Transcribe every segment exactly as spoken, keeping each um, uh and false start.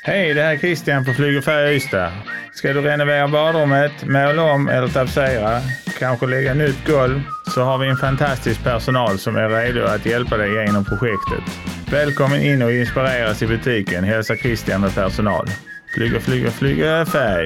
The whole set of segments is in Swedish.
Hej, det här är Christian på Flyg och Färg Ystad. Ska du renovera badrummet, måla om eller tapetsera, kanske lägga nytt golv, så har vi en fantastisk personal som är redo att hjälpa dig genom projektet. Välkommen in och inspireras i butiken, hälsa Christian med personal. Flyg och flyg och flyg och färg.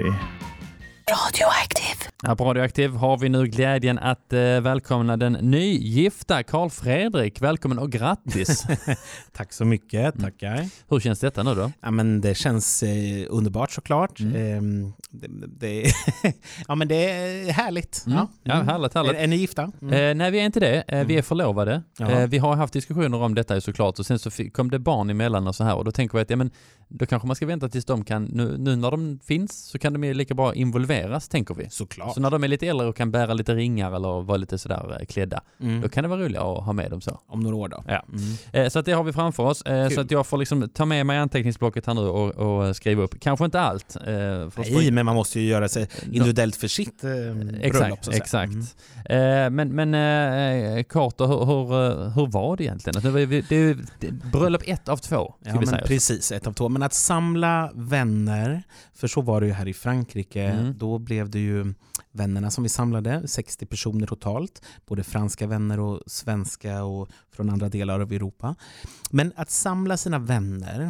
Radioaktiv. Ja, på Radioaktiv har vi nu glädjen att eh, välkomna den nygifta Carl Fredrik. Välkommen och grattis. Tack så mycket, tackar. Mm. Hur känns detta nu då? Ja, men det känns eh, underbart såklart. Mm. Eh, det, det, ja, men det är härligt. Mm. Ja, ja, härligt, härligt. Är, är ni gifta? Mm. Eh, nej, vi är inte det. Eh, vi är förlovade. Eh, vi har haft diskussioner om detta såklart, och sen så kom det barn emellan och så här, och då tänker vi att ja, men då kanske man ska vänta tills de kan, nu, nu när de finns så kan de ju lika bra involveras, tänker vi. Såklart. Så när de är lite äldre och kan bära lite ringar eller vara lite sådär klädda, mm. då kan det vara roligt att ha med dem så. Om några år då. Ja. Mm. Eh, så att det har vi framför oss. Eh, så att jag får liksom ta med mig anteckningsblocket här nu och, och skriva upp. Kanske inte allt. Eh, för Nej, men man måste ju göra sig individuellt för sitt eh, exakt, bröllop. Så exakt. Mm. Eh, men men eh, kort, hur, hur, hur var det egentligen? Det är, det är bröllop ett av två. Ja, men säga. precis, ett av två. Men att samla vänner, för så var det ju här i Frankrike, mm. då blev det ju vännerna som vi samlade, sextio personer totalt, både franska vänner och svenska och från andra delar av Europa. Men att samla sina vänner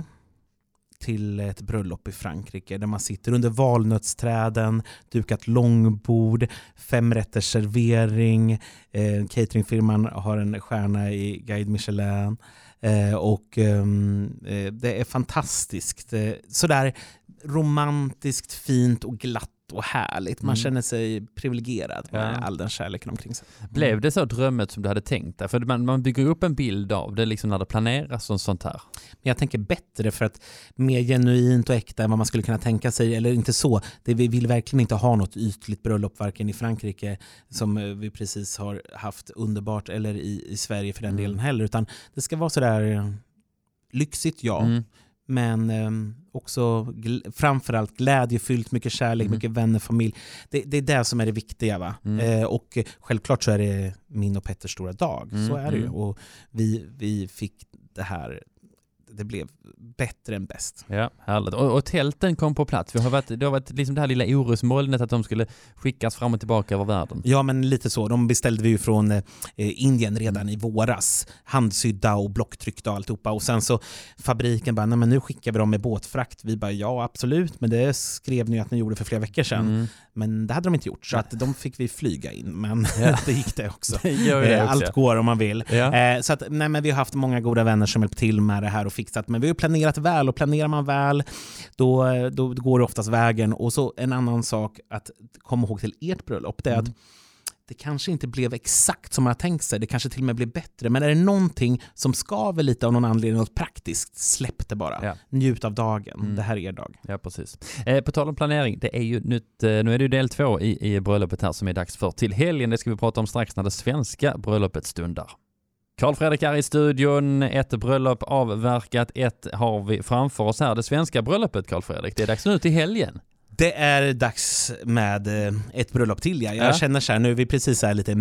till ett bröllop i Frankrike där man sitter under valnötsträden, dukat långbord, femrätters servering, eh, cateringfirman har en stjärna i Guide Michelin, eh, och eh, det är fantastiskt. Eh, sådär romantiskt, fint och glatt och härligt. Man mm. känner sig privilegierad med ja. all den kärleken omkring sig. Mm. Blev det så drömmet som du hade tänkt där? För man, man bygger upp en bild av det liksom när det planeras och sånt här. Men jag tänker bättre, för att mer genuint och äkta än vad man skulle kunna tänka sig, eller inte så. Det, vi vill verkligen inte ha något ytligt bröllop varken i Frankrike som vi precis har haft underbart, eller i, i Sverige för den mm. delen heller, utan det ska vara sådär lyxigt, ja. Mm. Men eh, också gl- framförallt glädjefyllt, mycket kärlek, mm. mycket vänner, familj. Det, det är det som är det viktiga, va? Mm. Eh, och självklart så är det min och Petters stora dag. Mm. Så är det ju. Och vi, vi fick det här, det blev bättre än bäst. Ja, härligt. Och, och tälten kom på plats. Vi har varit, det har varit liksom det här lilla orosmolnet att de skulle skickas fram och tillbaka över världen. Ja, men lite så. De beställde vi ju från eh, Indien redan mm. i våras. Handsydda och blocktryckta och alltihopa. Och sen så fabriken bara, nej men nu skickar vi dem med båtfrakt. Vi bara, ja absolut. Men det skrev ni att ni gjorde för flera veckor sedan. Mm. Men det hade de inte gjort. Så att de fick vi flyga in. Men ja. det gick det också. det det också. Allt går om man vill. Ja. Eh, så att, nej men vi har haft många goda vänner som hjälpt till med det här och fixat. Men vi har planerat väl, och planerar man väl då, då går det oftast vägen. Och så en annan sak att komma ihåg till ert bröllop, det är mm. att det kanske inte blev exakt som man har tänkt sig. Det kanske till och med blev bättre. Men är det någonting som skaver lite av någon anledning, något praktiskt, släpp det bara. Ja. Njut av dagen. Mm. Det här är er dag. Ja, precis. Eh, på tal om planering, det är ju nytt, eh, nu är det ju del två i, i bröllopet här som är dags för. Till helgen, det ska vi prata om strax när det svenska bröllopet stundar. Carl Fredrik är i studion, ett bröllop avverkat, ett har vi framför oss här. Det svenska bröllopet, Carl Fredrik, det är dags nu till helgen. Det är dags med ett bröllop till. Ja. Jag ja. känner så här, nu är vi precis så här lite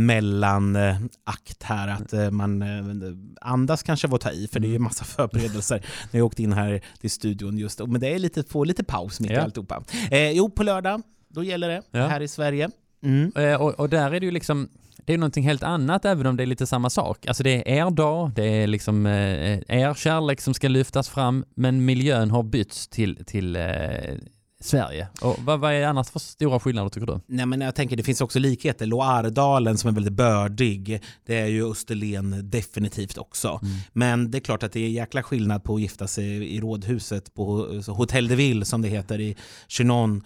mellanakt här, att man andas kanske var ta i, för det är ju massa förberedelser när jag åkte in här till studion just. Men det är lite, få lite paus mitt i ja. alltihopa. Eh, jo, på lördag, då gäller det ja. här i Sverige. Mm. Eh, och, och där är det ju liksom, det är någonting helt annat, även om det är lite samma sak. Alltså det är er dag, det är liksom eh, er kärlek som ska lyftas fram, men miljön har bytts till, till eh, Sverige. Och vad, vad är annars för stora skillnader, tycker du? Nej, men jag tänker det finns också likheter. Loiredalen som är väldigt bördig, det är ju Österlen definitivt också. Mm. Men det är klart att det är jäkla skillnad på att gifta sig i rådhuset på Hotel de Ville som det heter i Chinon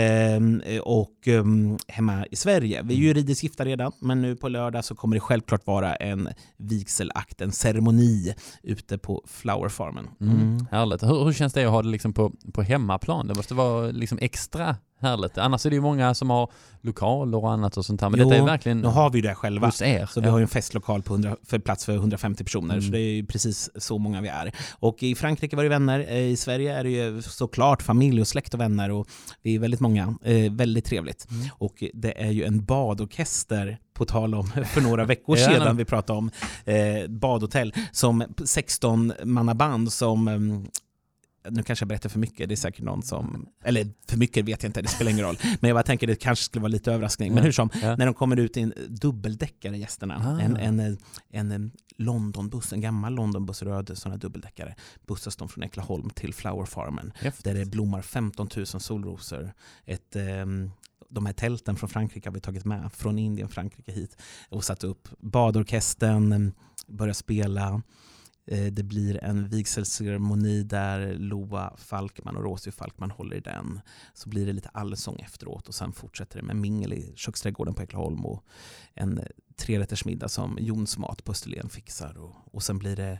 eh, och eh, hemma i Sverige. Vi är ju juridiskt gifta redan, men nu på lördag så kommer det självklart vara en vigselakt, en ceremoni ute på Flower Farmen. Mm. Mm. Härligt. Hur, hur känns det att ha det liksom på, på hemmaplan? Det måste vara liksom extra härligt. Annars är det ju många som har lokaler och annat och sånt här. Men jo, detta är verkligen, nu har vi det själva. Er. Så vi har ju en festlokal på hundra, för plats för hundrafemtio personer. Mm. Så det är ju precis så många vi är. Och i Frankrike var det vänner. I Sverige är det ju såklart familj och släkt och vänner. Och vi är väldigt många. Eh, väldigt trevligt. Mm. Och det är ju en badorkester, på tal om för några veckor sedan ja, vi pratade om eh, badhotell, som sexton mannaband som... Eh, nu kanske jag berättar för mycket, det är säkert någon som, eller för mycket vet jag inte, det spelar ingen roll, men jag bara tänker det kanske skulle vara lite överraskning, men hur som, ja. När de kommer ut i en dubbeldäckare, gästerna, ah. en, en, en, en Londonbuss, en gammal Londonbuss, röd sådana dubbeldäckare, bussas de från Äckleholm till Flower Farmen, Häftigt. Där det blommar femton tusen solrosor, ett... Um, de här tälten från Frankrike har vi tagit med från Indien, Frankrike hit och satt upp. Badorkestern börjar spela. Det blir en vigselceremoni där Loa Falkman och Rosie Falkman håller i den. Så blir det lite allsång efteråt och sen fortsätter det med mingel i köksträdgården på Äckleholm och en trerättersmiddag som Jons mat på Österlen fixar. Och, och sen blir det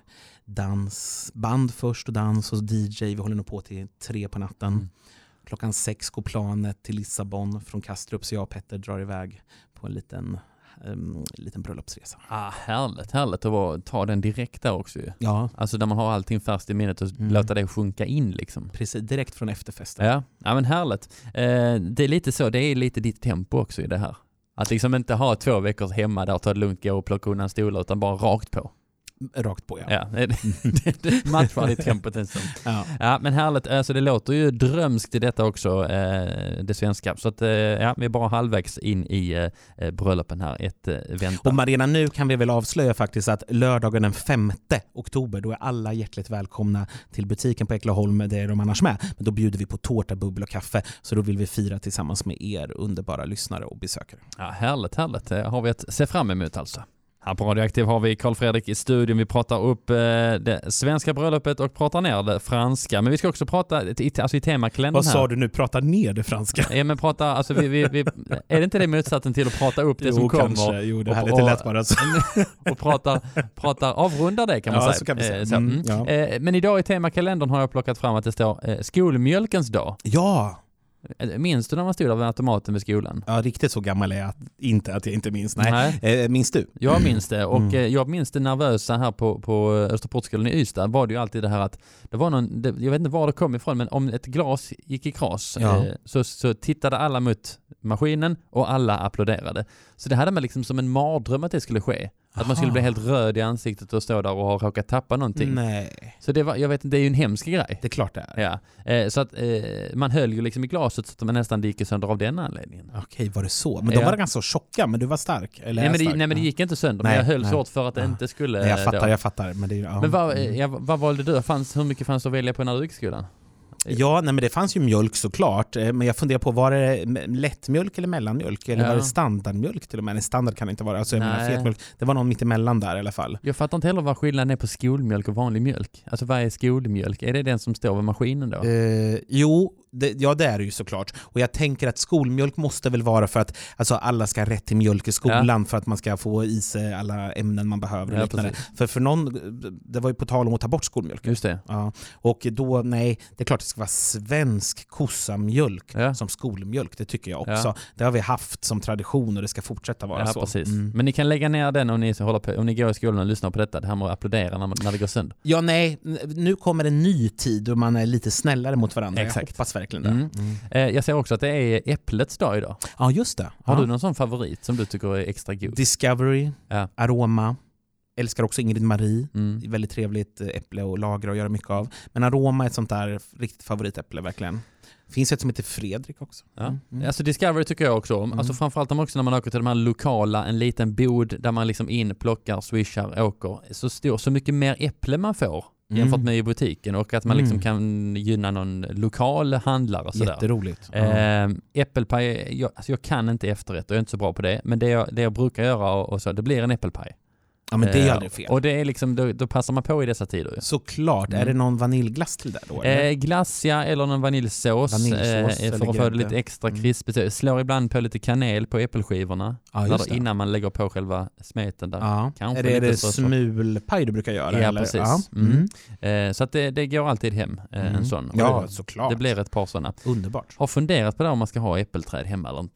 dans, band först och dans och D J. Vi håller nog på till tre på natten. Mm. Klockan sex går planet till Lissabon från Kastrup, så jag och Petter drar iväg på en liten, um, liten bröllopsresa. Ah, härligt, härligt att vara, ta den direkt där också ju. Ja. Alltså där man har allting färskt i minnet och mm. låta det sjunka in liksom. Precis, direkt från efterfesten. Ja, ja men härligt. Eh, det är lite så, det är lite ditt tempo också i det här. Att liksom inte ha två veckor hemma där och ta det lugnt, gå och plocka undan stolar utan bara rakt på. Rakt på, ja. Ja, det, det, det matchar ditt tempot. Ja. Ja, men härligt. Alltså, det låter ju drömskt i detta också, eh, det svenska. Så att, eh, ja, vi är bara halvvägs in i eh, bröllopen här. Ett eh, vänta. Och Marina, nu kan vi väl avslöja faktiskt att lördagen den femte oktober, då är alla hjärtligt välkomna till butiken på Äckleholm, det är de annars med. Men då bjuder vi på tårta, bubbel och kaffe. Så då vill vi fira tillsammans med er underbara lyssnare och besökare. Ja, härligt, härligt. Det har vi att se fram emot alltså. Här på Radioaktiv har vi Carl Fredrik i studion. Vi pratar upp eh, det svenska bröllopet och pratar ner det franska. Men vi ska också prata i, alltså i temakalendern här. Vad sa du nu? Prata ner det franska? Ja, men prata, alltså vi, vi, vi, är det inte det motsatsen till att prata upp det jo, som kanske. kommer? Jo, det här och, är lite lätt bara. Så. Och pratar, pratar avrundar det kan man ja, säga. Så kan vi säga. Eh, så, mm, ja. eh, men idag i temakalendern har jag plockat fram att det står eh, skolmjölkens dag. Ja! Minns du när man stod av automaten vid skolan? Ja, riktigt så gammal är jag inte att jag inte minns. Nej. Nej. Eh, minns du? Jag minns det och mm. jag minns det nervösa här på, på Österportskolan i Ystad var det ju alltid det här att det var någon, det, jag vet inte var det kom ifrån, men om ett glas gick i kras ja. eh, så, så tittade alla mot maskinen och alla applåderade. Så det hade man liksom som en mardröm att det skulle ske. Att Aha. man skulle bli helt röd i ansiktet och stå där och ha råkat tappa någonting. Nej. Så det var, jag vet inte, det är ju en hemsk grej. Det är klart det är. Ja. Eh, så att eh, man höll ju liksom i glaset så att man nästan gick sönder av den anledningen. Okej, var det så? Men de ja. var ganska tjocka, men du var stark. Eller nej, men det, stark? nej, men det gick inte sönder. Nej, men jag höll nej. svårt för att det ja. inte skulle... Nej, jag fattar, då. jag fattar. Men, det, ja. men vad, ja, vad valde du? Fanns, hur mycket fanns det att välja på när du gick i skolan? Ja, nej, men det fanns ju mjölk såklart. Men jag funderar på, var det lättmjölk eller mellanmjölk? Eller ja. var det standardmjölk till och med? Nej, standard kan det inte vara. Alltså, jag menar, fetmjölk. Det var någon mitt emellan där i alla fall. Jag fattar inte heller vad skillnaden är på skolmjölk och vanlig mjölk. Alltså vad är skolmjölk? Är det den som står vid maskinen då? Eh, jo, det, ja det är det ju såklart. Och jag tänker att skolmjölk måste väl vara för att alltså, alla ska ha rätt till mjölk i skolan ja. för att man ska få i sig alla ämnen man behöver. Och ja, för för någon, det var ju på tal om att ta bort skolmjölk. Just det. Ja. Och då, nej, det är klart det ska vara svensk kossamjölk ja. som skolmjölk. Det tycker jag också. Ja. Det har vi haft som tradition och det ska fortsätta vara ja, så. Precis. Mm. Men ni kan lägga ner den om ni, håller på, om ni går i skolan och lyssnar på detta. Det här med att applådera när, när det går sönder. Ja, nej. Nu kommer en ny tid då man är lite snällare mot varandra. Exakt. Jag hoppas verkligen det. Mm. Mm. Jag ser också att det är äpplets dag idag. Ja, just det. Har ja. du någon sån favorit som du tycker är extra god? Discovery, ja. Aroma. Älskar också Ingrid Marie. Mm. Väldigt trevligt äpple och lagra och göra mycket av. Men Aroma är ett sånt där riktigt favoritäpple, verkligen. Finns ett som heter Fredrik också. Ja. Mm. Alltså Discovery tycker jag också om. Mm. Alltså framförallt också när man åker till de här lokala, en liten bod där man liksom in, plockar, swishar, åker. Så stor, så mycket mer äpple man får. Mm. Jämfört med i butiken och att man liksom mm. kan gynna någon lokal handlare och sådär. Jätteroligt. Ja. Äh, äppelpaj, jag, alltså jag kan inte efterrätt och jag är inte så bra på det. Men det jag, det jag brukar göra och, och så, det blir en äppelpaj. Ja, men det är aldrig fel. Och det är liksom, då, då passar man på i dessa tider. Såklart. Mm. Är det någon vaniljglass till det då? Eh, glass, ja, eller någon vaniljsås, vaniljsås eh, för att få det lite extra krispigt. Mm. Slår ibland på lite kanel på äppelskivorna. Ja, just det. Innan man lägger på själva smeten där. Ja. Kanske är det, är det smulpaj du brukar göra? Ja, eller? precis. Ja. Mm. Mm. Eh, så att det, det går alltid hem, eh, mm. en sån. Ja, det, såklart. Det blir ett par sådana. Underbart. Har funderat på det om man ska ha äppelträd hemma eller inte.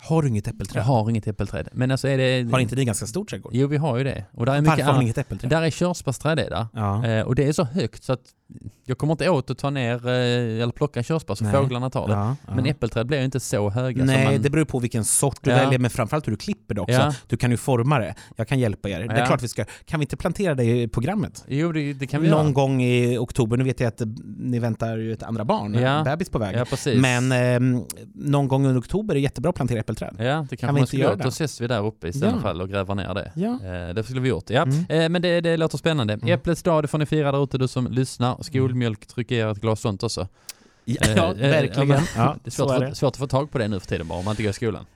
Har du inget Jag äppelträd? har inget äppelträd. Men alltså är det... Har inte ni ganska stort trädgård? Jo, vi har ju det. Och där är Varför mycket har ni annat. inget äppelträd? Där är körsbärsträd är där. Ja. Eh, och det är så högt så att jag kommer inte åt att ta ner eh, eller plocka körsbär så Nej. fåglarna tar det. Ja, ja. Men äppelträd blir ju inte så höga. Nej, som man... det beror på vilken sort du Ja. väljer, men framförallt hur du klipper det också. Ja. Du kan ju forma det. Jag kan hjälpa er. Det är Ja. klart vi ska. Kan vi inte plantera det i programmet? Jo, det, det kan vi Någon göra. gång i oktober. Nu vet jag att eh, ni väntar ju ett andra barn, Ja. en bebis på väg. Ja, precis. Men eh, någon gång under oktober är jättebra att plantera äppelträd. Ja, det Kan kanske vi man inte skulle göra göra. det? Då ses vi där uppe i sådana Ja. fall och gräver ner det. Ja. Eh, det skulle vi gjort. Ja. Mm. Eh, men det, det låter spännande. Mm. Äpplets dag, det får ni fira där ute du som lyssnar. Skolmjölk, trycker er ett glas sånt också. Ja, Eh, ja eh, verkligen. ja, Ja, Det är så svårt, är att få, svårt att få tag på det nu för tiden bara om man inte går i skolan.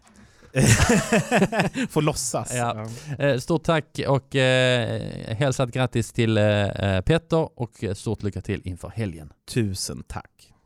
Får låtsas. Ja. Eh, Stort tack och eh, hälsat grattis till eh, Petter och stort lycka till inför helgen. Tusen tack.